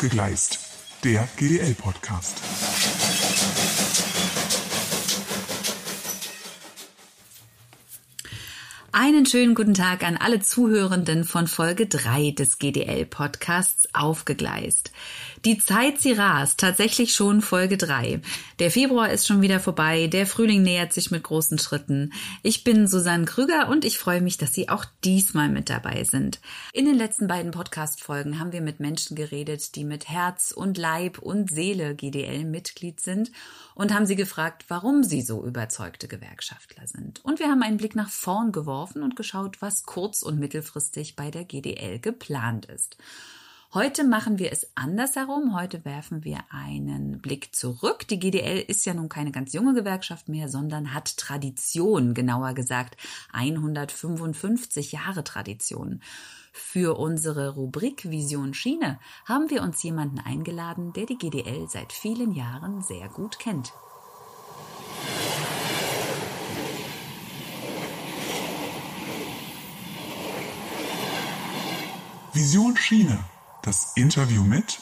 Aufgegleist, der GDL-Podcast. Einen schönen guten Tag an alle Zuhörenden von Folge 3 des GDL-Podcasts Aufgegleist. Die Zeit, sie rast, tatsächlich schon Folge 3. Der Februar ist schon wieder vorbei, der Frühling nähert sich mit großen Schritten. Ich bin Susanne Krüger und ich freue mich, dass Sie auch diesmal mit dabei sind. In den letzten beiden Podcast-Folgen haben wir mit Menschen geredet, die mit Herz und Leib und Seele GDL-Mitglied sind und haben sie gefragt, warum sie so überzeugte Gewerkschaftler sind. Und wir haben einen Blick nach vorn geworfen und geschaut, was kurz- und mittelfristig bei der GDL geplant ist. Heute machen wir es andersherum. Heute werfen wir einen Blick zurück. Die GDL ist ja nun keine ganz junge Gewerkschaft mehr, sondern hat Tradition, genauer gesagt 155 Jahre Tradition. Für unsere Rubrik Vision Schiene haben wir uns jemanden eingeladen, der die GDL seit vielen Jahren sehr gut kennt. Vision Schiene. Das Interview mit...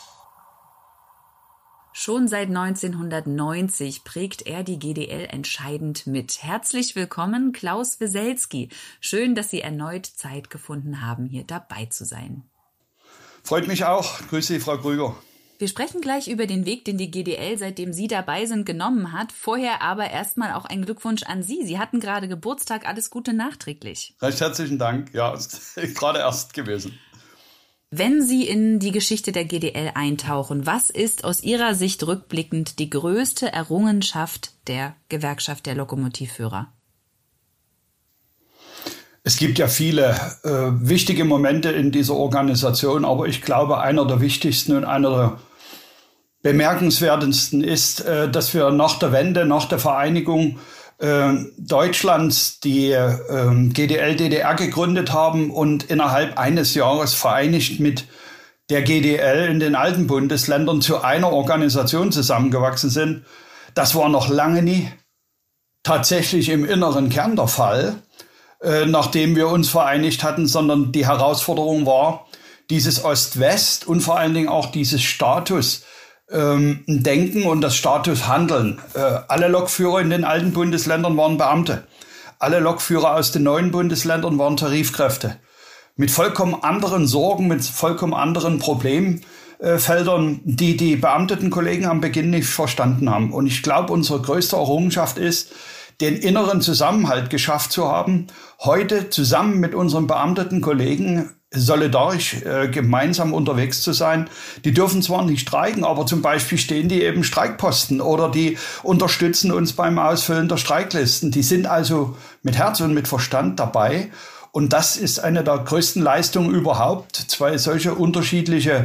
Schon seit 1990 prägt er die GDL entscheidend mit. Herzlich willkommen, Klaus Weselski. Schön, dass Sie erneut Zeit gefunden haben, hier dabei zu sein. Freut mich auch. Grüße Sie, Frau Krüger. Wir sprechen gleich über den Weg, den die GDL, seitdem Sie dabei sind, genommen hat. Vorher aber erstmal auch ein Glückwunsch an Sie. Sie hatten gerade Geburtstag. Alles Gute nachträglich. Recht herzlichen Dank. Ja, ist gerade erst gewesen. Wenn Sie in die Geschichte der GDL eintauchen, was ist aus Ihrer Sicht rückblickend die größte Errungenschaft der Gewerkschaft der Lokomotivführer? Es gibt ja viele wichtige Momente in dieser Organisation, aber ich glaube, einer der wichtigsten und einer der bemerkenswertesten ist, dass wir nach der Wende, nach der Vereinigung Deutschlands die GDL-DDR gegründet haben und innerhalb eines Jahres vereinigt mit der GDL in den alten Bundesländern zu einer Organisation zusammengewachsen sind. Das war noch lange nie tatsächlich im inneren Kern der Fall, nachdem wir uns vereinigt hatten, sondern die Herausforderung war, dieses Ost-West und vor allen Dingen auch dieses Denken und das Statushandeln. Alle Lokführer in den alten Bundesländern waren Beamte. Alle Lokführer aus den neuen Bundesländern waren Tarifkräfte. Mit vollkommen anderen Sorgen, mit vollkommen anderen Problemfeldern, die die beamteten Kollegen am Beginn nicht verstanden haben. Und ich glaube, unsere größte Errungenschaft ist, den inneren Zusammenhalt geschafft zu haben, heute zusammen mit unseren beamteten Kollegen solidarisch gemeinsam unterwegs zu sein. Die dürfen zwar nicht streiken, aber zum Beispiel stehen die eben Streikposten oder die unterstützen uns beim Ausfüllen der Streiklisten. Die sind also mit Herz und mit Verstand dabei. Und das ist eine der größten Leistungen überhaupt. Zwei solche unterschiedliche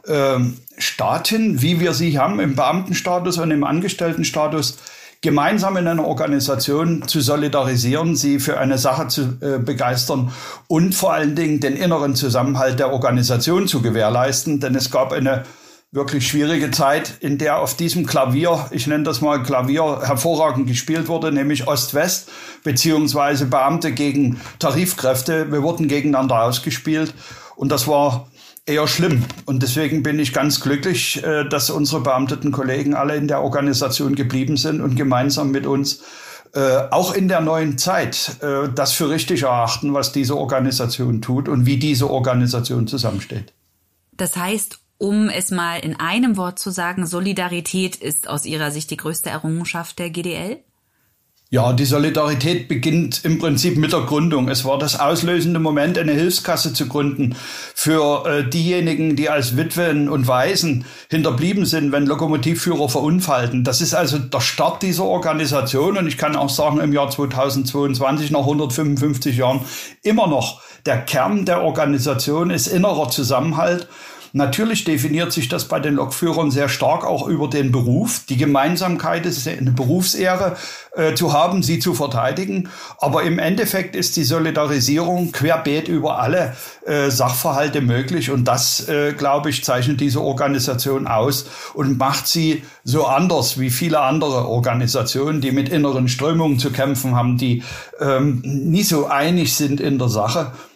Staaten, wie wir sie haben, im Beamtenstatus und im Angestelltenstatus, gemeinsam in einer Organisation zu solidarisieren, sie für eine Sache zu begeistern und vor allen Dingen den inneren Zusammenhalt der Organisation zu gewährleisten. Denn es gab eine wirklich schwierige Zeit, in der auf diesem Klavier, ich nenne das mal Klavier, hervorragend gespielt wurde, nämlich Ost-West, beziehungsweise Beamte gegen Tarifkräfte. Wir wurden gegeneinander ausgespielt und das war eher schlimm. Und deswegen bin ich ganz glücklich, dass unsere beamteten Kollegen alle in der Organisation geblieben sind und gemeinsam mit uns auch in der neuen Zeit das für richtig erachten, was diese Organisation tut und wie diese Organisation zusammensteht. Das heißt, um es mal in einem Wort zu sagen, Solidarität ist aus Ihrer Sicht die größte Errungenschaft der GDL? Ja, die Solidarität beginnt im Prinzip mit der Gründung. Es war das auslösende Moment, eine Hilfskasse zu gründen für diejenigen, die als Witwen und Waisen hinterblieben sind, wenn Lokomotivführer verunfallten. Das ist also der Start dieser Organisation und ich kann auch sagen, im Jahr 2022, nach 155 Jahren, immer noch der Kern der Organisation ist innerer Zusammenhalt. Natürlich definiert sich das bei den Lokführern sehr stark auch über den Beruf. Die Gemeinsamkeit ist eine Berufsehre zu haben, sie zu verteidigen. Aber im Endeffekt ist die Solidarisierung querbeet über alle Sachverhalte möglich. Und das, glaube ich, zeichnet diese Organisation aus und macht sie so anders wie viele andere Organisationen, die mit inneren Strömungen zu kämpfen haben, die nie so einig sind in der Sache.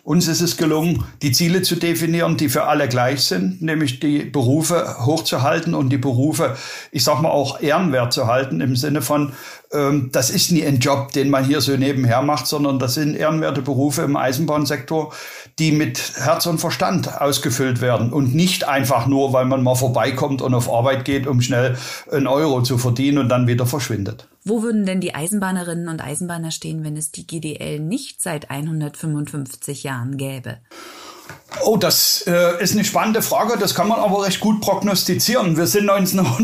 Uns ist es gelungen, die Ziele zu definieren, die für alle gleich sind, nämlich die Berufe hochzuhalten und die Berufe, ich sag mal, auch ehrenwert zu halten, im Sinne von, das ist nie ein Job, den man hier so nebenher macht, sondern das sind ehrenwerte Berufe im Eisenbahnsektor, die mit Herz und Verstand ausgefüllt werden und nicht einfach nur, weil man mal vorbeikommt und auf Arbeit geht, um schnell einen Euro zu verdienen und dann wieder verschwindet. Wo würden denn die Eisenbahnerinnen und Eisenbahner stehen, wenn es die GDL nicht seit 155 Jahren gäbe? Oh, das ist eine spannende Frage, das kann man aber recht gut prognostizieren. Wir sind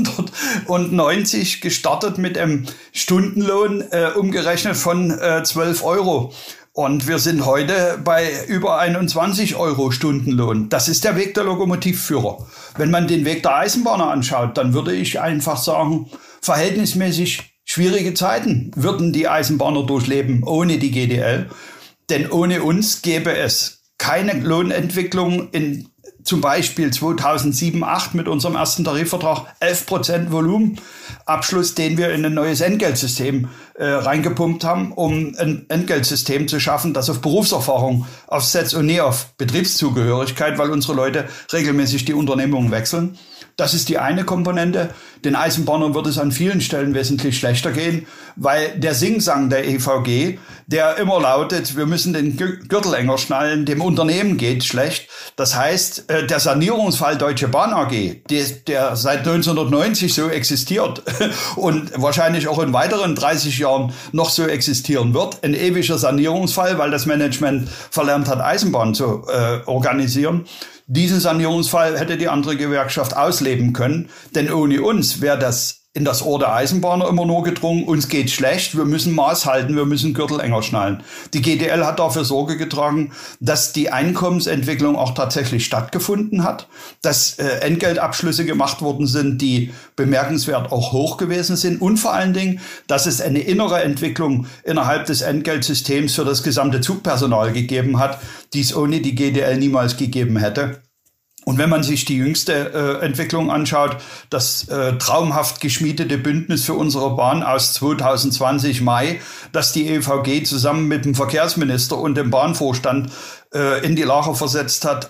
1990 gestartet mit einem Stundenlohn umgerechnet von 12 Euro. Und wir sind heute bei über 21 Euro Stundenlohn. Das ist der Weg der Lokomotivführer. Wenn man den Weg der Eisenbahner anschaut, dann würde ich einfach sagen, verhältnismäßig schwierige Zeiten würden die Eisenbahner durchleben ohne die GDL. Denn ohne uns gäbe es keine Lohnentwicklung in zum Beispiel 2007/08 mit unserem ersten Tarifvertrag 11% Volumenabschluss, den wir in ein neues Entgeltsystem reingepumpt haben, um ein Entgeltsystem zu schaffen, das auf Berufserfahrung aufsetzt und nie auf Betriebszugehörigkeit, weil unsere Leute regelmäßig die Unternehmungen wechseln. Das ist die eine Komponente. Den Eisenbahnern wird es an vielen Stellen wesentlich schlechter gehen, weil der Singsang der EVG, der immer lautet, wir müssen den Gürtel enger schnallen, dem Unternehmen geht schlecht. Das heißt, der Sanierungsfall Deutsche Bahn AG, der seit 1990 so existiert und wahrscheinlich auch in weiteren 30 Jahren noch so existieren wird, ein ewiger Sanierungsfall, weil das Management verlernt hat, Eisenbahn zu organisieren. Diesen Sanierungsfall hätte die andere Gewerkschaft ausleben können, denn ohne uns wäre das in das Ohr der Eisenbahner immer nur gedrungen, uns geht schlecht, wir müssen Maß halten, wir müssen Gürtel enger schnallen. Die GDL hat dafür Sorge getragen, dass die Einkommensentwicklung auch tatsächlich stattgefunden hat, dass Entgeltabschlüsse gemacht worden sind, die bemerkenswert auch hoch gewesen sind und vor allen Dingen, dass es eine innere Entwicklung innerhalb des Entgeltsystems für das gesamte Zugpersonal gegeben hat, die es ohne die GDL niemals gegeben hätte. Und wenn man sich die jüngste Entwicklung anschaut, das traumhaft geschmiedete Bündnis für unsere Bahn aus 2020 Mai, das die EVG zusammen mit dem Verkehrsminister und dem Bahnvorstand in die Lage versetzt hat,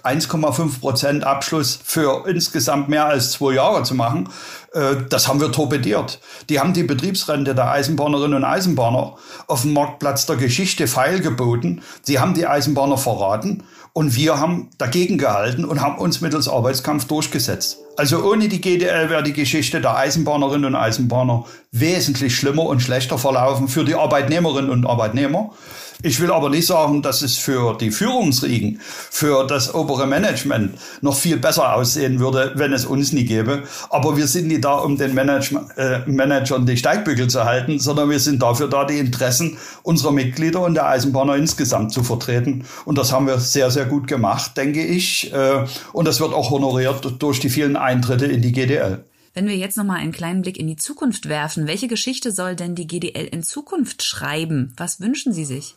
1,5% Abschluss für insgesamt mehr als 2 Jahre zu machen, das haben wir torpediert. Die haben die Betriebsrente der Eisenbahnerinnen und Eisenbahner auf dem Marktplatz der Geschichte feilgeboten. Sie haben die Eisenbahner verraten. Und wir haben dagegen gehalten und haben uns mittels Arbeitskampf durchgesetzt. Also ohne die GDL wäre die Geschichte der Eisenbahnerinnen und Eisenbahner wesentlich schlimmer und schlechter verlaufen für die Arbeitnehmerinnen und Arbeitnehmer. Ich will aber nicht sagen, dass es für die Führungsriegen, für das obere Management noch viel besser aussehen würde, wenn es uns nie gäbe. Aber wir sind nicht da, um den Managern die Steigbügel zu halten, sondern wir sind dafür da, die Interessen unserer Mitglieder und der Eisenbahner insgesamt zu vertreten. Und das haben wir sehr, sehr gut gemacht, denke ich. Und das wird auch honoriert durch die vielen Eintritte in die GDL. Wenn wir jetzt nochmal einen kleinen Blick in die Zukunft werfen, welche Geschichte soll denn die GDL in Zukunft schreiben? Was wünschen Sie sich?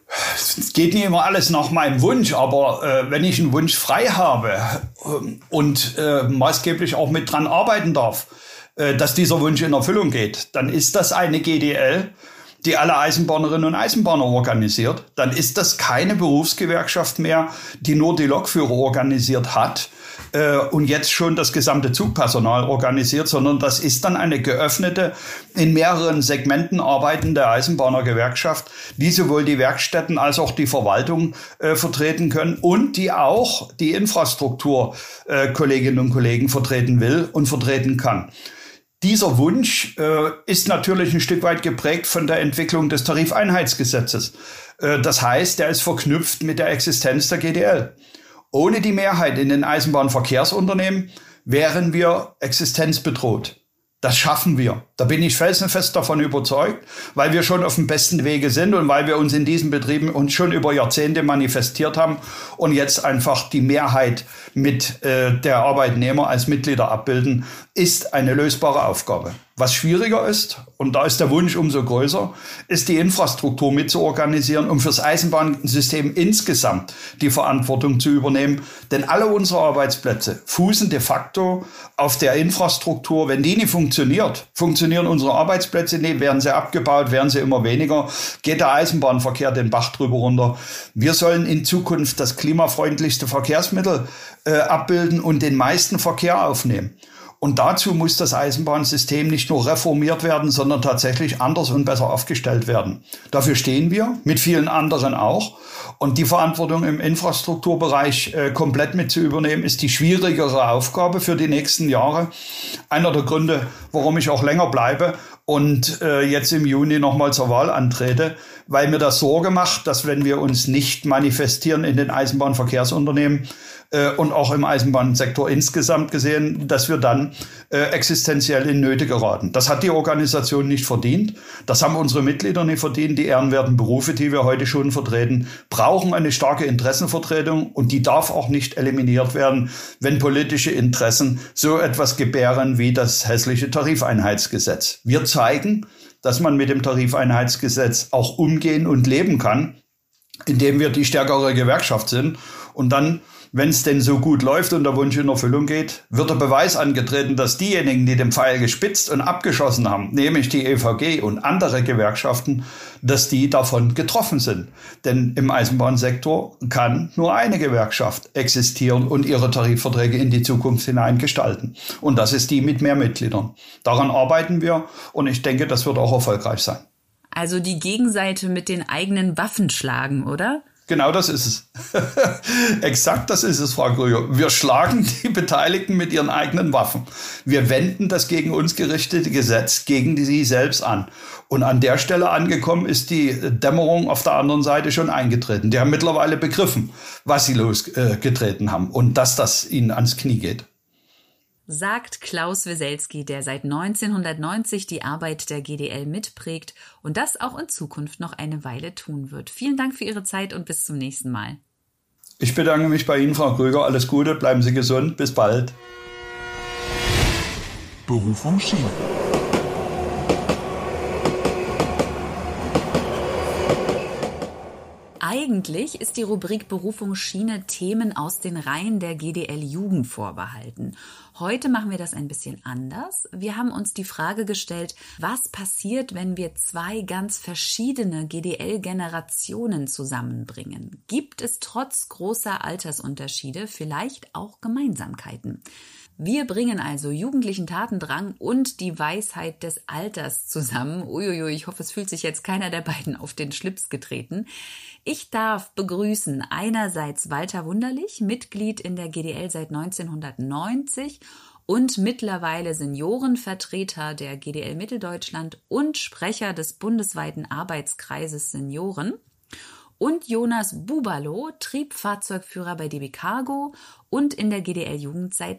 Es geht nicht immer alles nach meinem Wunsch, aber wenn ich einen Wunsch frei habe und maßgeblich auch mit dran arbeiten darf, dass dieser Wunsch in Erfüllung geht, dann ist das eine GDL, die alle Eisenbahnerinnen und Eisenbahner organisiert. Dann ist das keine Berufsgewerkschaft mehr, die nur die Lokführer organisiert hat und jetzt schon das gesamte Zugpersonal organisiert, sondern das ist dann eine geöffnete, in mehreren Segmenten arbeitende Eisenbahnergewerkschaft, die sowohl die Werkstätten als auch die Verwaltung vertreten können und die auch die Infrastruktur Kolleginnen und Kollegen vertreten will und vertreten kann. Dieser Wunsch ist natürlich ein Stück weit geprägt von der Entwicklung des Tarifeinheitsgesetzes. Das heißt, der ist verknüpft mit der Existenz der GDL. Ohne die Mehrheit in den Eisenbahnverkehrsunternehmen wären wir existenzbedroht. Das schaffen wir. Da bin ich felsenfest davon überzeugt, weil wir schon auf dem besten Wege sind und weil wir uns in diesen Betrieben uns schon über Jahrzehnte manifestiert haben und jetzt einfach die Mehrheit mit der Arbeitnehmer als Mitglieder abbilden. ist eine lösbare Aufgabe. Was schwieriger ist, und da ist der Wunsch umso größer, ist die Infrastruktur mitzuorganisieren, um fürs Eisenbahnsystem insgesamt die Verantwortung zu übernehmen. Denn alle unsere Arbeitsplätze fußen de facto auf der Infrastruktur. Wenn die nicht funktioniert, funktionieren unsere Arbeitsplätze nicht, werden sie abgebaut, werden sie immer weniger, geht der Eisenbahnverkehr den Bach drüber runter. Wir sollen in Zukunft das klimafreundlichste Verkehrsmittel abbilden und den meisten Verkehr aufnehmen. Und dazu muss das Eisenbahnsystem nicht nur reformiert werden, sondern tatsächlich anders und besser aufgestellt werden. Dafür stehen wir, mit vielen anderen auch. Und die Verantwortung im Infrastrukturbereich komplett mit zu übernehmen, ist die schwierigere Aufgabe für die nächsten Jahre. Einer der Gründe, warum ich auch länger bleibe und jetzt im Juni nochmal zur Wahl antrete, weil mir das Sorge macht, dass wenn wir uns nicht manifestieren in den Eisenbahnverkehrsunternehmen, und auch im Eisenbahnsektor insgesamt gesehen, dass wir dann existenziell in Nöte geraten. Das hat die Organisation nicht verdient. Das haben unsere Mitglieder nicht verdient. Die ehrenwerten Berufe, die wir heute schon vertreten, brauchen eine starke Interessenvertretung und die darf auch nicht eliminiert werden, wenn politische Interessen so etwas gebären wie das hässliche Tarifeinheitsgesetz. Wir zeigen, dass man mit dem Tarifeinheitsgesetz auch umgehen und leben kann, indem wir die stärkere Gewerkschaft sind und dann, wenn es denn so gut läuft und der Wunsch in Erfüllung geht, wird der Beweis angetreten, dass diejenigen, die den Pfeil gespitzt und abgeschossen haben, nämlich die EVG und andere Gewerkschaften, dass die davon getroffen sind. Denn im Eisenbahnsektor kann nur eine Gewerkschaft existieren und ihre Tarifverträge in die Zukunft hinein gestalten. Und das ist die mit mehr Mitgliedern. Daran arbeiten wir und ich denke, das wird auch erfolgreich sein. Also die Gegenseite mit den eigenen Waffen schlagen, oder? Genau das ist es. Exakt das ist es, Frau Krüger. Wir schlagen die Beteiligten mit ihren eigenen Waffen. Wir wenden das gegen uns gerichtete Gesetz gegen sie selbst an. Und an der Stelle angekommen ist die Dämmerung auf der anderen Seite schon eingetreten. Die haben mittlerweile begriffen, was sie losgetreten haben und dass das ihnen ans Knie geht. Sagt Klaus Weselski, der seit 1990 die Arbeit der GDL mitprägt und das auch in Zukunft noch eine Weile tun wird. Vielen Dank für Ihre Zeit und bis zum nächsten Mal. Ich bedanke mich bei Ihnen, Frau Krüger. Alles Gute, bleiben Sie gesund. Bis bald. Berufung Schiene. Eigentlich ist die Rubrik Berufung Schiene Themen aus den Reihen der GDL-Jugend vorbehalten. Heute machen wir das ein bisschen anders. Wir haben uns die Frage gestellt, was passiert, wenn wir zwei ganz verschiedene GDL-Generationen zusammenbringen? Gibt es trotz großer Altersunterschiede vielleicht auch Gemeinsamkeiten? Wir bringen also jugendlichen Tatendrang und die Weisheit des Alters zusammen. Uiuiui, ich hoffe, es fühlt sich jetzt keiner der beiden auf den Schlips getreten. Ich darf begrüßen einerseits Walter Wunderlich, Mitglied in der GDL seit 1990 und mittlerweile Seniorenvertreter der GDL Mitteldeutschland und Sprecher des bundesweiten Arbeitskreises Senioren. Und Jonas Bubalow, Triebfahrzeugführer bei DB Cargo und in der GDL-Jugend seit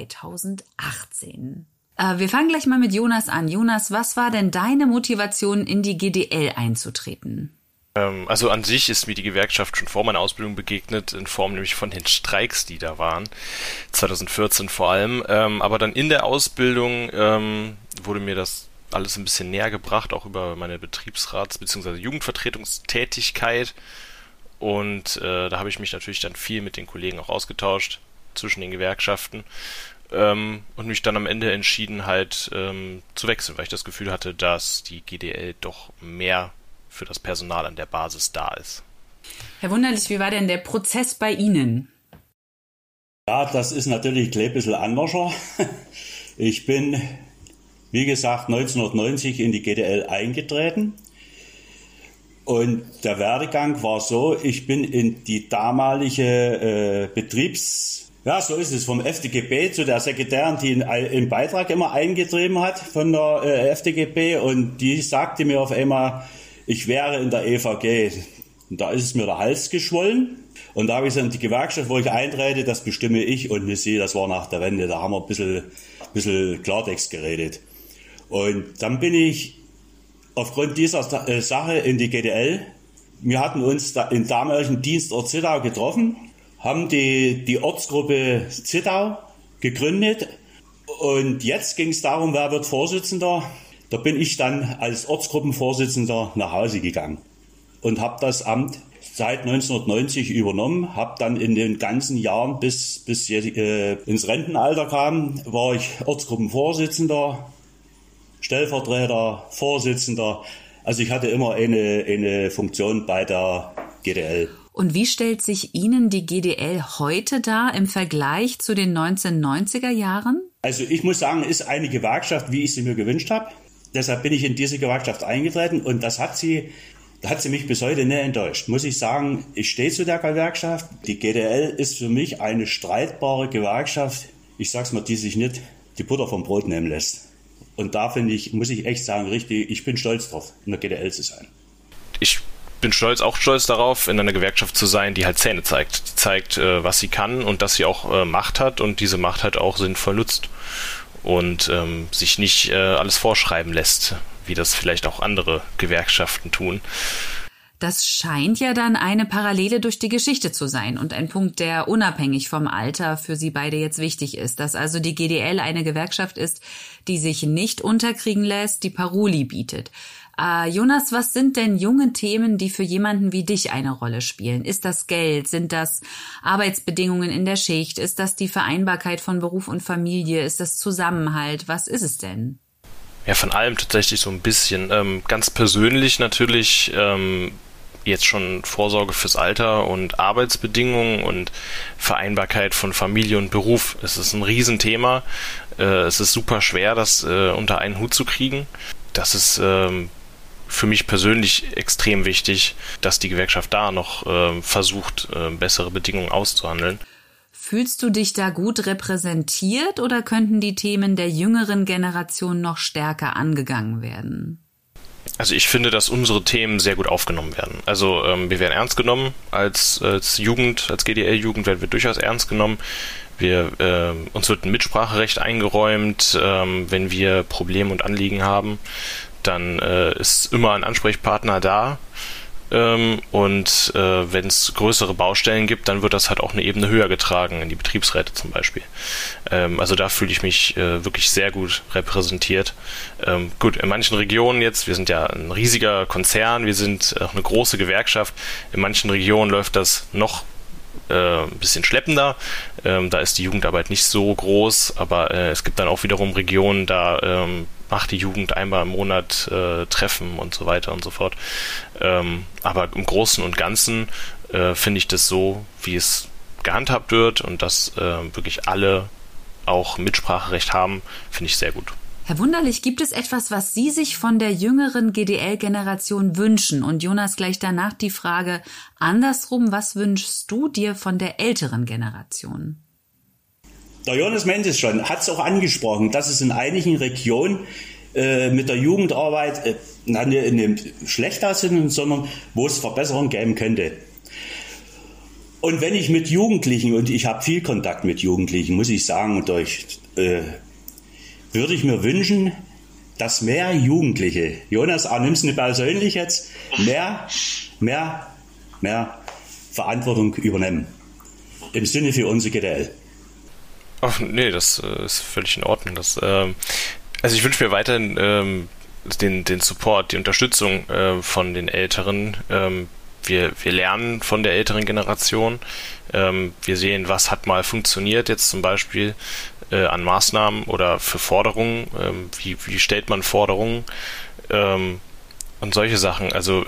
2018. Wir fangen gleich mal mit Jonas an. Jonas, was war denn deine Motivation, in die GDL einzutreten? Also an sich ist mir die Gewerkschaft schon vor meiner Ausbildung begegnet, in Form nämlich von den Streiks, die da waren, 2014 vor allem. Aber dann in der Ausbildung wurde mir das alles ein bisschen näher gebracht, auch über meine Betriebsrats- bzw. Jugendvertretungstätigkeit. Und da habe ich mich natürlich dann viel mit den Kollegen auch ausgetauscht zwischen den Gewerkschaften und mich dann am Ende entschieden, halt zu wechseln, weil ich das Gefühl hatte, dass die GDL doch mehr für das Personal an der Basis da ist. Herr Wunderlich, wie war denn der Prozess bei Ihnen? Ja, das ist natürlich ein bisschen anders. Ich bin, wie gesagt, 1990 in die GDL eingetreten und der Werdegang war so, ich bin in die damalige ja, so ist es, vom FDGB zu der Sekretärin, die einen Beitrag immer eingetrieben hat von der FDGB und die sagte mir auf einmal, ich wäre in der EVG. Und da ist es mir der Hals geschwollen. Und da habe ich gesagt, die Gewerkschaft, wo ich eintrete, das bestimme ich und nicht sie. Das war nach der Wende. Da haben wir ein bisschen Klartext geredet. Und dann bin ich aufgrund dieser Sache in die GDL. Wir hatten uns da im damaligen Dienstort Zittau getroffen, haben die Ortsgruppe Zittau gegründet Und jetzt ging es darum, wer wird Vorsitzender. Da bin ich dann als Ortsgruppenvorsitzender nach Hause gegangen und habe das Amt seit 1990 übernommen, habe dann in den ganzen Jahren bis ins Rentenalter kam, war ich Ortsgruppenvorsitzender, Stellvertreter, Vorsitzender. Also ich hatte immer eine Funktion bei der GDL. Und wie stellt sich Ihnen die GDL heute dar im Vergleich zu den 1990er Jahren? Also ich muss sagen, ist eine Gewerkschaft, wie ich sie mir gewünscht habe. Deshalb bin ich in diese Gewerkschaft eingetreten und da hat sie mich bis heute nicht enttäuscht. Muss ich sagen, ich stehe zu der Gewerkschaft. Die GDL ist für mich eine streitbare Gewerkschaft, ich sag's mal, die sich nicht die Butter vom Brot nehmen lässt. Und da muss ich echt sagen, richtig, ich bin stolz drauf, in der GDL zu sein. Ich bin auch stolz darauf, in einer Gewerkschaft zu sein, die halt Zähne zeigt. Die zeigt, was sie kann und dass sie auch Macht hat und diese Macht halt auch sinnvoll nutzt. Und sich nicht alles vorschreiben lässt, wie das vielleicht auch andere Gewerkschaften tun. Das scheint ja dann eine Parallele durch die Geschichte zu sein und ein Punkt, der unabhängig vom Alter für Sie beide jetzt wichtig ist, dass also die GDL eine Gewerkschaft ist, die sich nicht unterkriegen lässt, die Paroli bietet. Jonas, was sind denn junge Themen, die für jemanden wie dich eine Rolle spielen? Ist das Geld? Sind das Arbeitsbedingungen in der Schicht? Ist das die Vereinbarkeit von Beruf und Familie? Ist das Zusammenhalt? Was ist es denn? Ja, von allem tatsächlich so ein bisschen. Ganz persönlich natürlich jetzt schon Vorsorge fürs Alter und Arbeitsbedingungen und Vereinbarkeit von Familie und Beruf. Es ist ein Riesenthema. Es ist super schwer, das unter einen Hut zu kriegen. Das ist für mich persönlich extrem wichtig, dass die Gewerkschaft da noch versucht, bessere Bedingungen auszuhandeln. Fühlst du dich da gut repräsentiert oder könnten die Themen der jüngeren Generation noch stärker angegangen werden? Also ich finde, dass unsere Themen sehr gut aufgenommen werden. Also wir werden ernst genommen als Jugend, als GDL-Jugend werden wir durchaus ernst genommen. Uns wird ein Mitspracherecht eingeräumt, wenn wir Probleme und Anliegen haben, dann ist immer ein Ansprechpartner da. Und wenn es größere Baustellen gibt, dann wird das halt auch eine Ebene höher getragen, in die Betriebsräte zum Beispiel. Also da fühle ich mich wirklich sehr gut repräsentiert. Gut, in manchen Regionen jetzt, wir sind ja ein riesiger Konzern, wir sind auch eine große Gewerkschaft, in manchen Regionen läuft das noch ein bisschen schleppender. Da ist die Jugendarbeit nicht so groß, aber es gibt dann auch wiederum Regionen, da macht die Jugend einmal im Monat Treffen und so weiter und so fort. Aber im Großen und Ganzen finde ich das so, wie es gehandhabt wird und dass wirklich alle auch Mitspracherecht haben, finde ich sehr gut. Herr Wunderlich, gibt es etwas, was Sie sich von der jüngeren GDL-Generation wünschen? Und Jonas, gleich danach die Frage andersrum, was wünschst du dir von der älteren Generation? Der Jonas meint es schon, hat es auch angesprochen, dass es in einigen Regionen mit der Jugendarbeit nicht schlecht aussehen, sondern wo es Verbesserungen geben könnte. Und wenn ich mit Jugendlichen, und ich habe viel Kontakt mit Jugendlichen, muss ich sagen, würde ich mir wünschen, dass mehr Jugendliche, Jonas, nimm's nicht persönlich jetzt, mehr Verantwortung übernehmen. Im Sinne für unsere GDL. Ach nee, das ist völlig in Ordnung. Also ich wünsche mir weiterhin den Support, die Unterstützung von den Älteren. Wir lernen von der älteren Generation. Wir sehen, was hat mal funktioniert, jetzt zum Beispiel an Maßnahmen oder für Forderungen. Wie stellt man Forderungen und solche Sachen. Also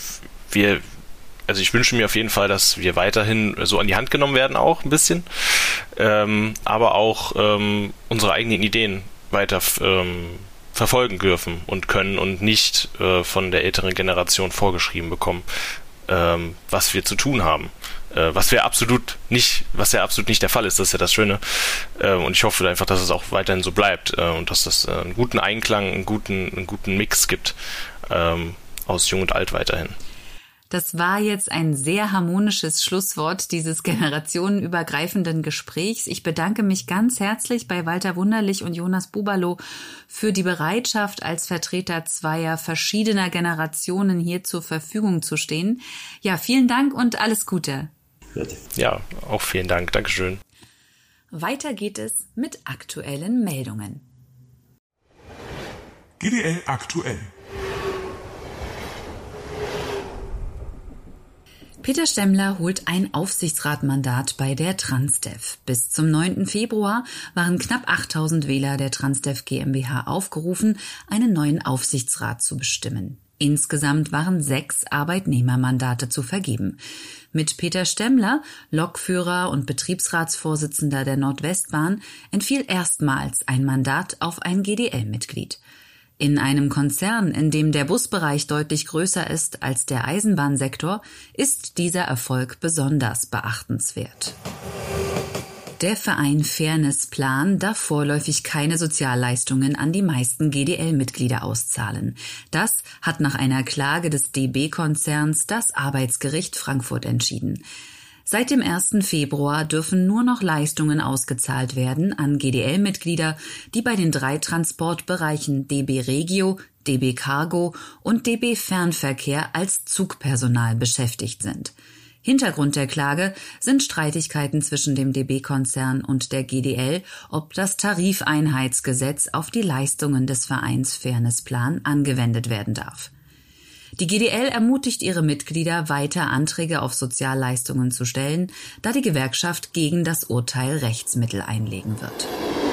ich wünsche mir auf jeden Fall, dass wir weiterhin so an die Hand genommen werden, auch ein bisschen, aber auch unsere eigenen Ideen weiter verfolgen dürfen und können und nicht von der älteren Generation vorgeschrieben bekommen, was wir zu tun haben. Was ja absolut nicht der Fall ist, das ist ja das Schöne. Und ich hoffe einfach, dass es auch weiterhin so bleibt und dass das einen guten Einklang, einen guten Mix gibt aus Jung und Alt weiterhin. Das war jetzt ein sehr harmonisches Schlusswort dieses generationenübergreifenden Gesprächs. Ich bedanke mich ganz herzlich bei Walter Wunderlich und Jonas Bubalow für die Bereitschaft, als Vertreter zweier verschiedener Generationen hier zur Verfügung zu stehen. Ja, vielen Dank und alles Gute. Ja, auch vielen Dank. Dankeschön. Weiter geht es mit aktuellen Meldungen. GDL aktuell. Peter Stemmler holt ein Aufsichtsratmandat bei der Transdev. Bis zum 9. Februar waren knapp 8.000 Wähler der Transdev GmbH aufgerufen, einen neuen Aufsichtsrat zu bestimmen. Insgesamt waren 6 Arbeitnehmermandate zu vergeben. Mit Peter Stemmler, Lokführer und Betriebsratsvorsitzender der Nordwestbahn, entfiel erstmals ein Mandat auf ein GDL-Mitglied. In einem Konzern, in dem der Busbereich deutlich größer ist als der Eisenbahnsektor, ist dieser Erfolg besonders beachtenswert. Der Verein Fairnessplan darf vorläufig keine Sozialleistungen an die meisten GDL-Mitglieder auszahlen. Das hat nach einer Klage des DB-Konzerns das Arbeitsgericht Frankfurt entschieden. Seit dem 1. Februar dürfen nur noch Leistungen ausgezahlt werden an GDL-Mitglieder, die bei den 3 Transportbereichen DB Regio, DB Cargo und DB Fernverkehr als Zugpersonal beschäftigt sind. Hintergrund der Klage sind Streitigkeiten zwischen dem DB-Konzern und der GDL, ob das Tarifeinheitsgesetz auf die Leistungen des Vereins Fairnessplan angewendet werden darf. Die GDL ermutigt ihre Mitglieder, weiter Anträge auf Sozialleistungen zu stellen, da die Gewerkschaft gegen das Urteil Rechtsmittel einlegen wird.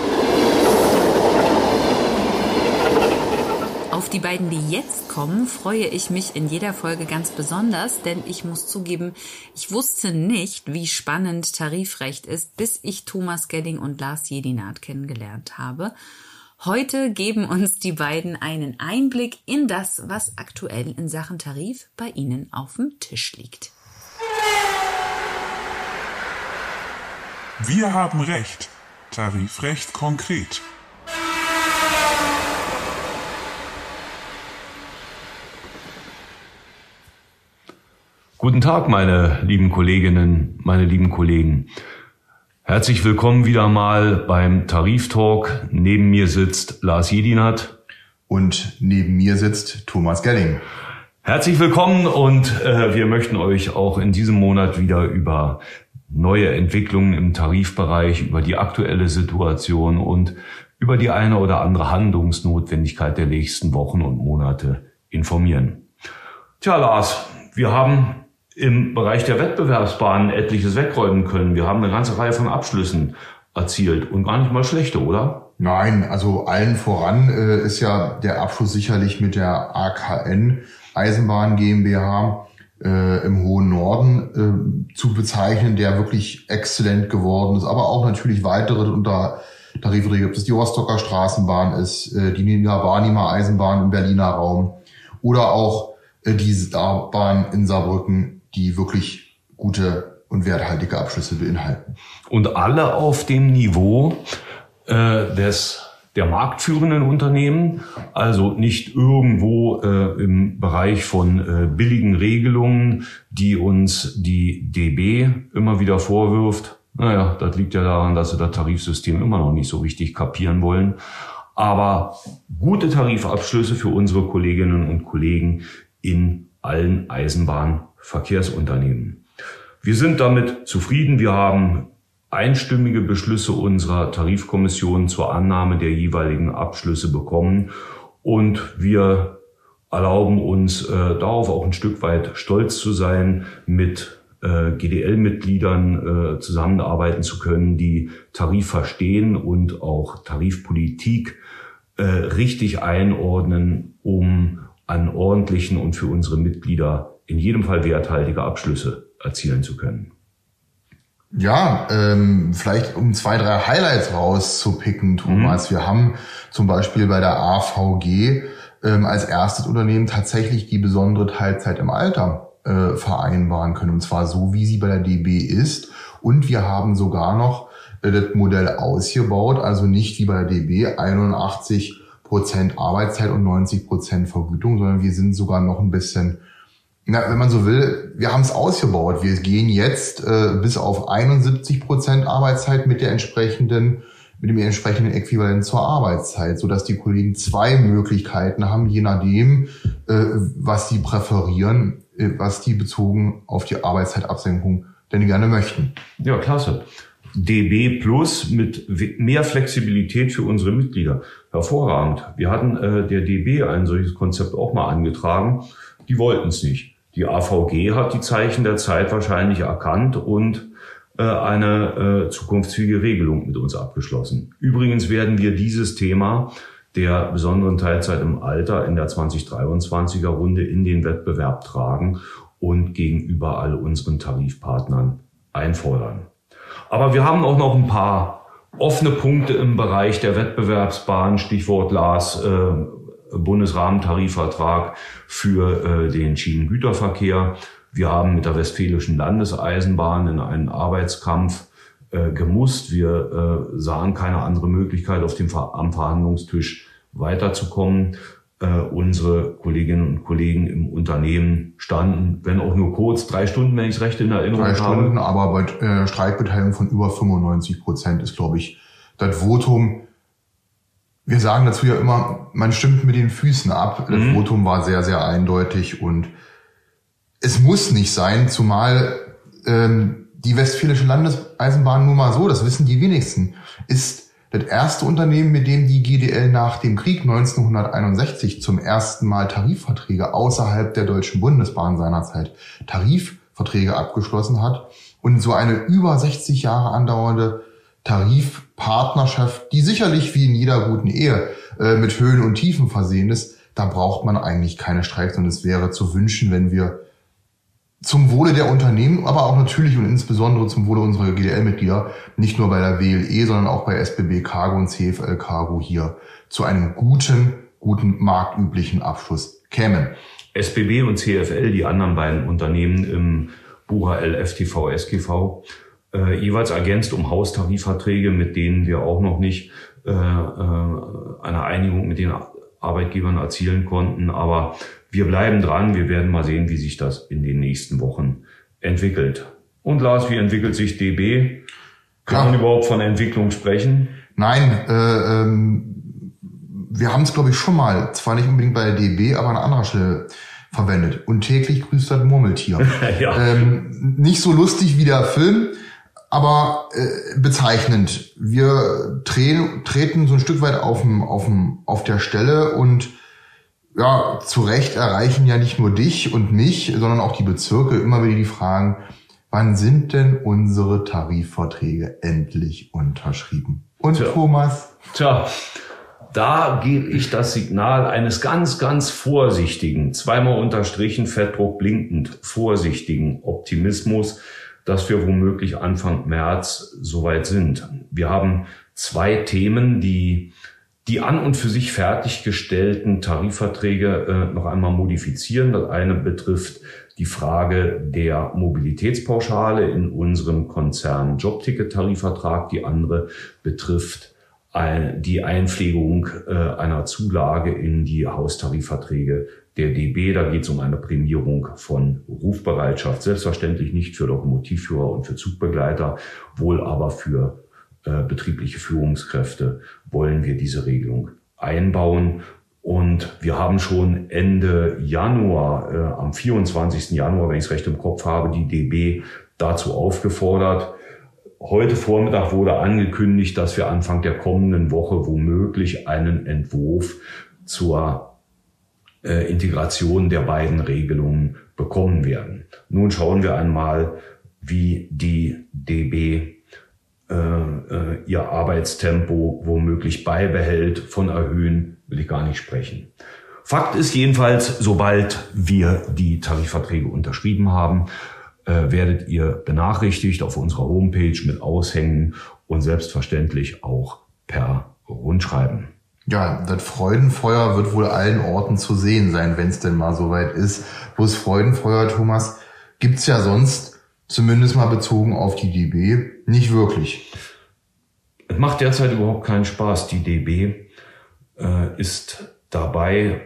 Auf die beiden, die jetzt kommen, freue ich mich in jeder Folge ganz besonders, denn ich muss zugeben, ich wusste nicht, wie spannend Tarifrecht ist, bis ich Thomas Gelling und Lars Jedinat kennengelernt habe. Heute geben uns die beiden einen Einblick in das, was aktuell in Sachen Tarif bei Ihnen auf dem Tisch liegt. Wir haben Recht. Tarifrecht konkret. Guten Tag, meine lieben Kolleginnen, meine lieben Kollegen. Herzlich willkommen wieder mal beim Tariftalk. Neben mir sitzt Lars Jedinat. Und neben mir sitzt Thomas Gelling. Herzlich willkommen und wir möchten euch auch in diesem Monat wieder über neue Entwicklungen im Tarifbereich, über die aktuelle Situation und über die eine oder andere Handlungsnotwendigkeit der nächsten Wochen und Monate informieren. Tja, Lars, wir haben im Bereich der Wettbewerbsbahnen etliches wegräumen können. Wir haben eine ganze Reihe von Abschlüssen erzielt und gar nicht mal schlechte, oder? Nein, also allen voran ist ja der Abschluss sicherlich mit der AKN Eisenbahn GmbH im hohen Norden zu bezeichnen, der wirklich exzellent geworden ist. Aber auch natürlich weitere Tarifverträge, ob das die Rostocker Straßenbahn ist, die Niederbarnimer Eisenbahn im Berliner Raum oder auch die Starbahn in Saarbrücken, die wirklich gute und werthaltige Abschlüsse beinhalten. Und alle auf dem Niveau der marktführenden Unternehmen, also nicht irgendwo im Bereich von billigen Regelungen, die uns die DB immer wieder vorwirft. Naja, das liegt ja daran, dass sie das Tarifsystem immer noch nicht so richtig kapieren wollen. Aber gute Tarifabschlüsse für unsere Kolleginnen und Kollegen in allen Eisenbahnverkehrsunternehmen. Wir sind damit zufrieden. Wir haben einstimmige Beschlüsse unserer Tarifkommission zur Annahme der jeweiligen Abschlüsse bekommen und wir erlauben uns darauf auch ein Stück weit stolz zu sein, mit GDL-Mitgliedern zusammenarbeiten zu können, die Tarif verstehen und auch Tarifpolitik richtig einordnen, um an ordentlichen und für unsere Mitglieder in jedem Fall werthaltige Abschlüsse erzielen zu können. Ja, vielleicht um 2, 3 Highlights rauszupicken, Thomas. Wir haben zum Beispiel bei der AVG als erstes Unternehmen tatsächlich die besondere Teilzeit im Alter vereinbaren können. Und zwar so, wie sie bei der DB ist. Und wir haben sogar noch das Modell ausgebaut, also nicht wie bei der DB 81% Arbeitszeit und 90% Vergütung, sondern wir sind sogar noch ein bisschen, wenn man so will, wir haben es ausgebaut. Wir gehen jetzt bis auf 71% Arbeitszeit mit dem entsprechenden Äquivalent zur Arbeitszeit, sodass die Kollegen 2 Möglichkeiten haben, je nachdem, was sie präferieren, was die bezogen auf die Arbeitszeitabsenkung denn gerne möchten. Ja, klasse. DB Plus mit mehr Flexibilität für unsere Mitglieder. Hervorragend. Wir hatten der DB ein solches Konzept auch mal angetragen. Die wollten es nicht. Die AVG hat die Zeichen der Zeit wahrscheinlich erkannt und eine zukunftsfähige Regelung mit uns abgeschlossen. Übrigens werden wir dieses Thema der besonderen Teilzeit im Alter in der 2023er Runde in den Wettbewerb tragen und gegenüber all unseren Tarifpartnern einfordern. Aber wir haben auch noch ein paar offene Punkte im Bereich der Wettbewerbsbahn, Stichwort LAS, Bundesrahmentarifvertrag für den Schienengüterverkehr. Wir haben mit der Westfälischen Landeseisenbahn in einen Arbeitskampf gemusst. Wir sahen keine andere Möglichkeit, am Verhandlungstisch weiterzukommen. Unsere Kolleginnen und Kollegen im Unternehmen standen, wenn auch nur kurz, 3 Stunden, wenn ich es recht in Erinnerung habe. 3 Stunden, aber bei Streikbeteiligung von über 95% ist, glaube ich, das Votum. Wir sagen dazu ja immer, man stimmt mit den Füßen ab. Das Votum war sehr, sehr eindeutig und es muss nicht sein, zumal die Westfälische Landeseisenbahn, nur mal so, das wissen die wenigsten, ist das erste Unternehmen, mit dem die GDL nach dem Krieg 1961 zum ersten Mal Tarifverträge außerhalb der Deutschen Bundesbahn seinerzeit Tarifverträge abgeschlossen hat und so eine über 60 Jahre andauernde Tarifpartnerschaft, die sicherlich wie in jeder guten Ehe mit Höhen und Tiefen versehen ist, da braucht man eigentlich keine Streiks und es wäre zu wünschen, wenn wir zum Wohle der Unternehmen, aber auch natürlich und insbesondere zum Wohle unserer GDL-Mitglieder, nicht nur bei der WLE, sondern auch bei SBB Cargo und CFL Cargo hier zu einem guten marktüblichen Abschluss kämen. SBB und CFL, die anderen beiden Unternehmen im BURA LFTV SGV, jeweils ergänzt um Haustarifverträge, mit denen wir auch noch nicht eine Einigung mit den Arbeitgebern erzielen konnten, aber wir bleiben dran, wir werden mal sehen, wie sich das in den nächsten Wochen entwickelt. Und Lars, wie entwickelt sich DB? Kann man überhaupt von Entwicklung sprechen? Nein, wir haben es, glaube ich, schon mal, zwar nicht unbedingt bei der DB, aber an anderer Stelle verwendet. Und täglich grüßt das Murmeltier. Ja. Nicht so lustig wie der Film, aber bezeichnend. Wir treten so ein Stück weit auf der Stelle und ja, zu Recht erreichen ja nicht nur dich und mich, sondern auch die Bezirke immer wieder die Fragen, wann sind denn unsere Tarifverträge endlich unterschrieben? Und Thomas? Tja, da gebe ich das Signal eines ganz, ganz vorsichtigen, zweimal unterstrichen, Fettdruck blinkend, vorsichtigen Optimismus, dass wir womöglich Anfang März soweit sind. Wir haben 2 Themen, die an und für sich fertiggestellten Tarifverträge noch einmal modifizieren. Das eine betrifft die Frage der Mobilitätspauschale in unserem Konzern Jobticket-Tarifvertrag. Die andere betrifft die Einpflegung einer Zulage in die Haustarifverträge der DB. Da geht es um eine Prämierung von Rufbereitschaft. Selbstverständlich nicht für Lokomotivführer und für Zugbegleiter, wohl aber für betriebliche Führungskräfte wollen wir diese Regelung einbauen. Und wir haben schon Ende Januar, am 24. Januar, wenn ich es recht im Kopf habe, die DB dazu aufgefordert. Heute Vormittag wurde angekündigt, dass wir Anfang der kommenden Woche womöglich einen Entwurf zur Integration der beiden Regelungen bekommen werden. Nun schauen wir einmal, wie die DB ihr Arbeitstempo womöglich beibehält. Von erhöhen will ich gar nicht sprechen. Fakt ist jedenfalls, sobald wir die Tarifverträge unterschrieben haben, werdet ihr benachrichtigt auf unserer Homepage mit Aushängen und selbstverständlich auch per Rundschreiben. Ja, das Freudenfeuer wird wohl allen Orten zu sehen sein, wenn es denn mal soweit ist. Bloß Freudenfeuer, Thomas, gibt's ja sonst, zumindest mal bezogen auf die DB, nicht wirklich. Es macht derzeit überhaupt keinen Spaß. Die DB ist dabei,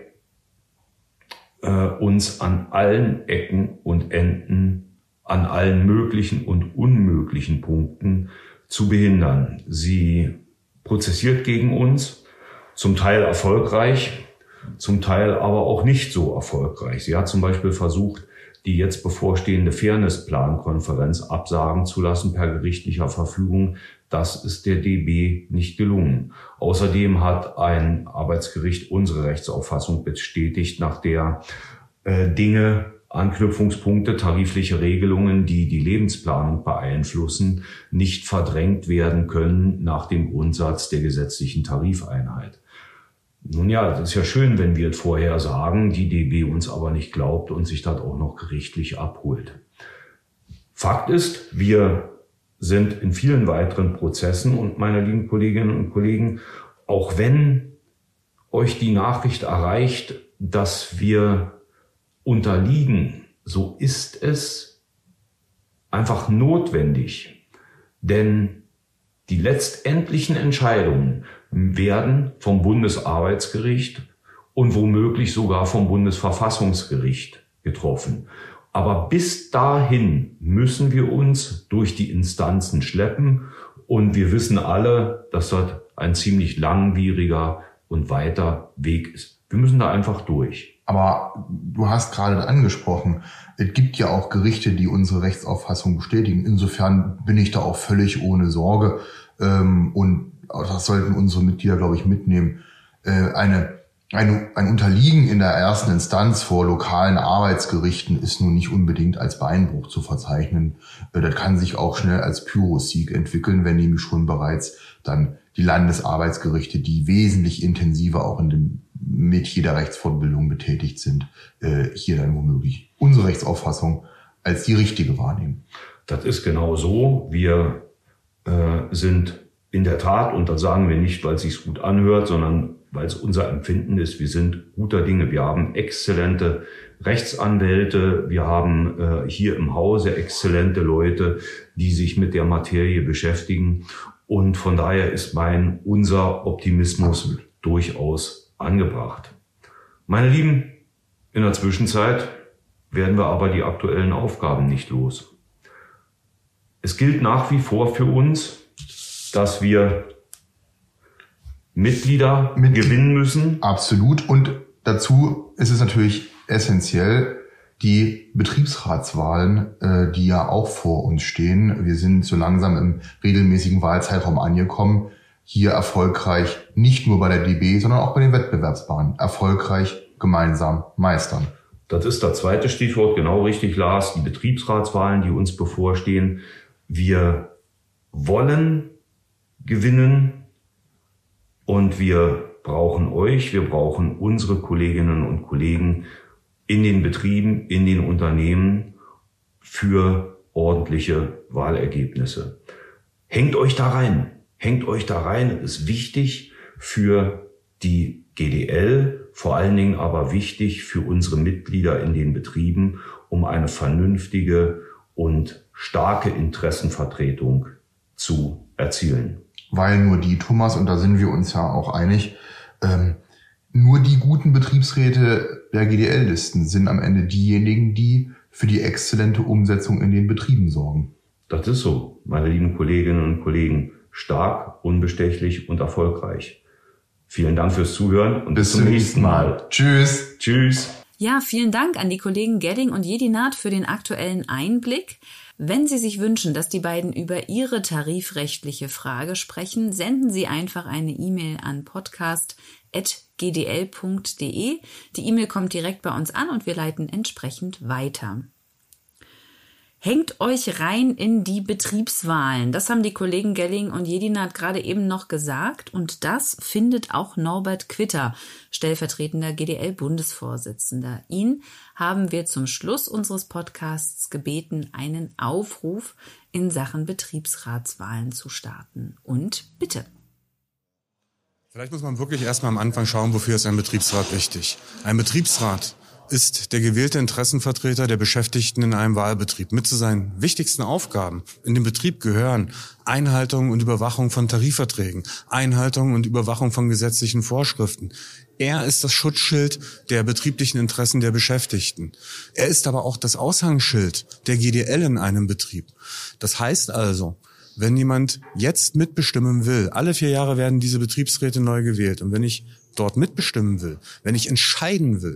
uns an allen Ecken und Enden, an allen möglichen und unmöglichen Punkten zu behindern. Sie prozessiert gegen uns, zum Teil erfolgreich, zum Teil aber auch nicht so erfolgreich. Sie hat zum Beispiel versucht, die jetzt bevorstehende Fairness-Plan-Konferenz absagen zu lassen per gerichtlicher Verfügung. Das ist der DB nicht gelungen. Außerdem hat ein Arbeitsgericht unsere Rechtsauffassung bestätigt, nach der Dinge, Anknüpfungspunkte, tarifliche Regelungen, die die Lebensplanung beeinflussen, nicht verdrängt werden können nach dem Grundsatz der gesetzlichen Tarifeinheit. Nun ja, das ist ja schön, wenn wir es vorher sagen, die DB uns aber nicht glaubt und sich das auch noch gerichtlich abholt. Fakt ist, wir sind in vielen weiteren Prozessen und meine lieben Kolleginnen und Kollegen, auch wenn euch die Nachricht erreicht, dass wir unterliegen, so ist es einfach notwendig, denn die letztendlichen Entscheidungen werden vom Bundesarbeitsgericht und womöglich sogar vom Bundesverfassungsgericht getroffen. Aber bis dahin müssen wir uns durch die Instanzen schleppen und wir wissen alle, dass das ein ziemlich langwieriger und weiter Weg ist. Wir müssen da einfach durch. Aber du hast gerade angesprochen, es gibt ja auch Gerichte, die unsere Rechtsauffassung bestätigen. Insofern bin ich da auch völlig ohne Sorge. Und das sollten unsere Mitglieder, glaube ich, mitnehmen. Ein Unterliegen in der ersten Instanz vor lokalen Arbeitsgerichten ist nun nicht unbedingt als Beinbruch zu verzeichnen. Das kann sich auch schnell als Pyrrhussieg entwickeln, wenn nämlich schon bereits dann die Landesarbeitsgerichte, die wesentlich intensiver auch in dem Metier der Rechtsfortbildung betätigt sind, hier dann womöglich unsere Rechtsauffassung als die richtige wahrnehmen. Das ist genau so. Wir sind in der Tat, und das sagen wir nicht, weil es sich gut anhört, sondern weil es unser Empfinden ist, wir sind guter Dinge. Wir haben exzellente Rechtsanwälte, wir haben hier im Hause exzellente Leute, die sich mit der Materie beschäftigen. Und von daher ist unser Optimismus durchaus angebracht. Meine Lieben, in der Zwischenzeit werden wir aber die aktuellen Aufgaben nicht los. Es gilt nach wie vor für uns, dass wir Mitglieder gewinnen müssen. Absolut. Und dazu ist es natürlich essentiell, die Betriebsratswahlen, die ja auch vor uns stehen. Wir sind so langsam im regelmäßigen Wahlzeitraum angekommen. Hier erfolgreich nicht nur bei der DB, sondern auch bei den Wettbewerbsbahnen erfolgreich gemeinsam meistern. Das ist das zweite Stichwort, genau richtig, Lars. Die Betriebsratswahlen, die uns bevorstehen. Wir wollen gewinnen und wir brauchen euch, wir brauchen unsere Kolleginnen und Kollegen in den Betrieben, in den Unternehmen für ordentliche Wahlergebnisse. Hängt euch da rein, es ist wichtig für die GDL, vor allen Dingen aber wichtig für unsere Mitglieder in den Betrieben, um eine vernünftige und starke Interessenvertretung zu erzielen. Weil nur die, Thomas, und da sind wir uns ja auch einig, nur die guten Betriebsräte der GDL-Listen sind am Ende diejenigen, die für die exzellente Umsetzung in den Betrieben sorgen. Das ist so, meine lieben Kolleginnen und Kollegen. Stark, unbestechlich und erfolgreich. Vielen Dank fürs Zuhören und bis zum nächsten Mal. Tschüss. Tschüss. Ja, vielen Dank an die Kollegen Gedding und Jedinat für den aktuellen Einblick. Wenn Sie sich wünschen, dass die beiden über Ihre tarifrechtliche Frage sprechen, senden Sie einfach eine E-Mail an podcast@gdl.de. Die E-Mail kommt direkt bei uns an und wir leiten entsprechend weiter. Hängt euch rein in die Betriebswahlen. Das haben die Kollegen Gelling und Jedinat gerade eben noch gesagt. Und das findet auch Norbert Quitter, stellvertretender GDL-Bundesvorsitzender. Ihn haben wir zum Schluss unseres Podcasts gebeten, einen Aufruf in Sachen Betriebsratswahlen zu starten. Und bitte. Vielleicht muss man wirklich erstmal am Anfang schauen, wofür ist ein Betriebsrat wichtig. Ein Betriebsrat ist der gewählte Interessenvertreter der Beschäftigten in einem Wahlbetrieb. Mit zu seinen wichtigsten Aufgaben in dem Betrieb gehören Einhaltung und Überwachung von Tarifverträgen, Einhaltung und Überwachung von gesetzlichen Vorschriften. Er ist das Schutzschild der betrieblichen Interessen der Beschäftigten. Er ist aber auch das Aushangsschild der GDL in einem Betrieb. Das heißt also, wenn jemand jetzt mitbestimmen will, alle 4 Jahre werden diese Betriebsräte neu gewählt, und wenn ich dort mitbestimmen will, wenn ich entscheiden will,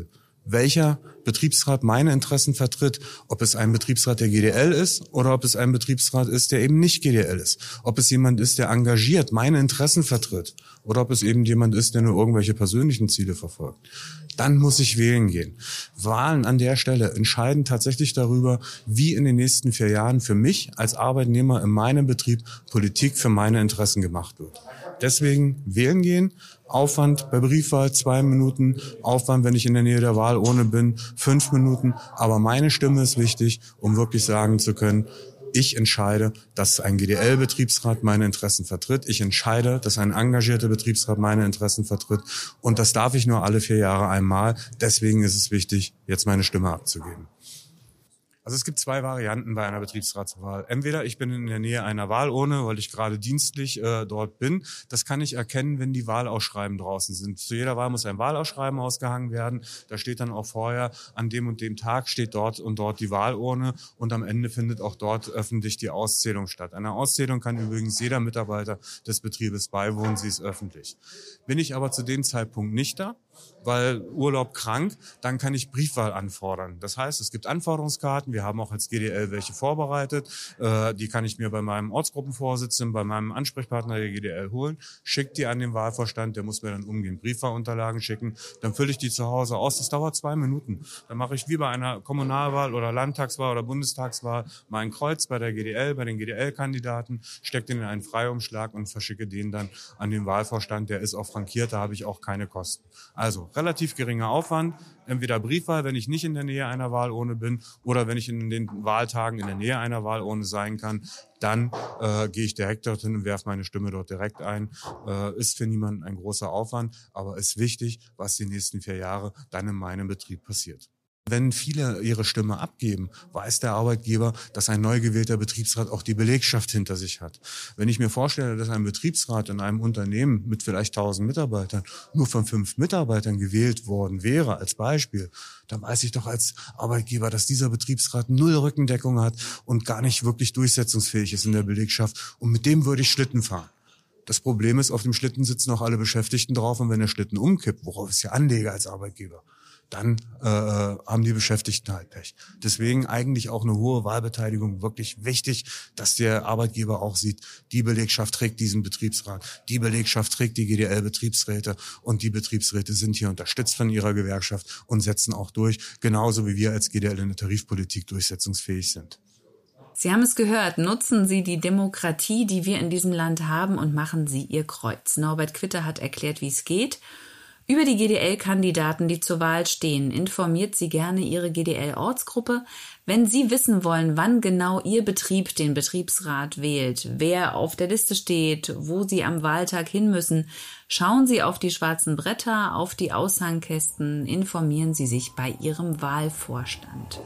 welcher Betriebsrat meine Interessen vertritt, ob es ein Betriebsrat der GDL ist oder ob es ein Betriebsrat ist, der eben nicht GDL ist. Ob es jemand ist, der engagiert meine Interessen vertritt oder ob es eben jemand ist, der nur irgendwelche persönlichen Ziele verfolgt. Dann muss ich wählen gehen. Wahlen an der Stelle entscheiden tatsächlich darüber, wie in den nächsten 4 Jahren für mich als Arbeitnehmer in meinem Betrieb Politik für meine Interessen gemacht wird. Deswegen wählen gehen. Aufwand bei Briefwahl 2 Minuten, Aufwand, wenn ich in der Nähe der Wahlurne bin, 5 Minuten. Aber meine Stimme ist wichtig, um wirklich sagen zu können, ich entscheide, dass ein GDL-Betriebsrat meine Interessen vertritt. Ich entscheide, dass ein engagierter Betriebsrat meine Interessen vertritt. Und das darf ich nur alle 4 Jahre einmal. Deswegen ist es wichtig, jetzt meine Stimme abzugeben. Also es gibt 2 Varianten bei einer Betriebsratswahl. Entweder ich bin in der Nähe einer Wahlurne, weil ich gerade dienstlich dort bin. Das kann ich erkennen, wenn die Wahlausschreiben draußen sind. Zu jeder Wahl muss ein Wahlausschreiben ausgehangen werden. Da steht dann auch vorher, an dem und dem Tag steht dort und dort die Wahlurne und am Ende findet auch dort öffentlich die Auszählung statt. Einer Auszählung kann übrigens jeder Mitarbeiter des Betriebes beiwohnen, sie ist öffentlich. Bin ich aber zu dem Zeitpunkt nicht da, weil Urlaub krank, dann kann ich Briefwahl anfordern. Das heißt, es gibt Anforderungskarten, wir haben auch als GDL welche vorbereitet, die kann ich mir bei meinem Ortsgruppenvorsitzenden, bei meinem Ansprechpartner der GDL holen, schicke die an den Wahlvorstand, der muss mir dann umgehend Briefwahlunterlagen schicken, dann fülle ich die zu Hause aus, das dauert 2 Minuten. Dann mache ich wie bei einer Kommunalwahl oder Landtagswahl oder Bundestagswahl mal ein Kreuz bei der GDL, bei den GDL-Kandidaten, stecke den in einen Freiumschlag und verschicke den dann an den Wahlvorstand, der ist auch frankiert, da habe ich auch keine Kosten. Also relativ geringer Aufwand, entweder Briefwahl, wenn ich nicht in der Nähe einer Wahlurne bin oder wenn ich in den Wahltagen in der Nähe einer Wahlurne sein kann, dann gehe ich direkt dorthin und werfe meine Stimme dort direkt ein. Ist für niemanden ein großer Aufwand, aber ist wichtig, was die nächsten 4 Jahre dann in meinem Betrieb passiert. Wenn viele ihre Stimme abgeben, weiß der Arbeitgeber, dass ein neu gewählter Betriebsrat auch die Belegschaft hinter sich hat. Wenn ich mir vorstelle, dass ein Betriebsrat in einem Unternehmen mit vielleicht 1000 Mitarbeitern nur von 5 Mitarbeitern gewählt worden wäre, als Beispiel, dann weiß ich doch als Arbeitgeber, dass dieser Betriebsrat 0 Rückendeckung hat und gar nicht wirklich durchsetzungsfähig ist in der Belegschaft. Und mit dem würde ich Schlitten fahren. Das Problem ist, auf dem Schlitten sitzen auch alle Beschäftigten drauf und wenn der Schlitten umkippt, worauf ich ja anlege als Arbeitgeber, dann haben die Beschäftigten halt Pech. Deswegen eigentlich auch eine hohe Wahlbeteiligung wirklich wichtig, dass der Arbeitgeber auch sieht, die Belegschaft trägt diesen Betriebsrat, die Belegschaft trägt die GDL-Betriebsräte und die Betriebsräte sind hier unterstützt von ihrer Gewerkschaft und setzen auch durch, genauso wie wir als GDL in der Tarifpolitik durchsetzungsfähig sind. Sie haben es gehört, nutzen Sie die Demokratie, die wir in diesem Land haben und machen Sie Ihr Kreuz. Norbert Quitter hat erklärt, wie es geht. Über die GDL-Kandidaten, die zur Wahl stehen, informiert Sie gerne Ihre GDL-Ortsgruppe. Wenn Sie wissen wollen, wann genau Ihr Betrieb den Betriebsrat wählt, wer auf der Liste steht, wo Sie am Wahltag hin müssen, schauen Sie auf die schwarzen Bretter, auf die Aushangkästen, informieren Sie sich bei Ihrem Wahlvorstand.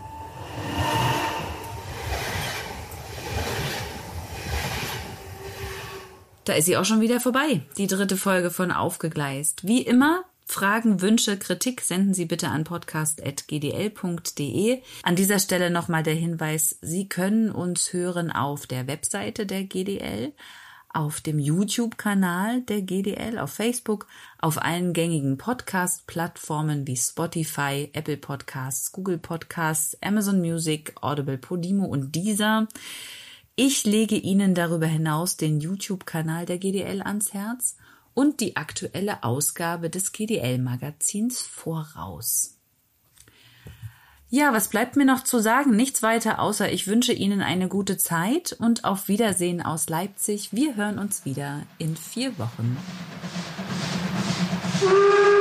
Da ist sie auch schon wieder vorbei, die 3. Folge von Aufgegleist. Wie immer, Fragen, Wünsche, Kritik senden Sie bitte an podcast@gdl.de. An dieser Stelle nochmal der Hinweis, Sie können uns hören auf der Webseite der GDL, auf dem YouTube-Kanal der GDL, auf Facebook, auf allen gängigen Podcast-Plattformen wie Spotify, Apple Podcasts, Google Podcasts, Amazon Music, Audible, Podimo und Deezer. Ich lege Ihnen darüber hinaus den YouTube-Kanal der GDL ans Herz und die aktuelle Ausgabe des GDL-Magazins Voraus. Ja, was bleibt mir noch zu sagen? Nichts weiter, außer ich wünsche Ihnen eine gute Zeit und auf Wiedersehen aus Leipzig. Wir hören uns wieder in 4 Wochen.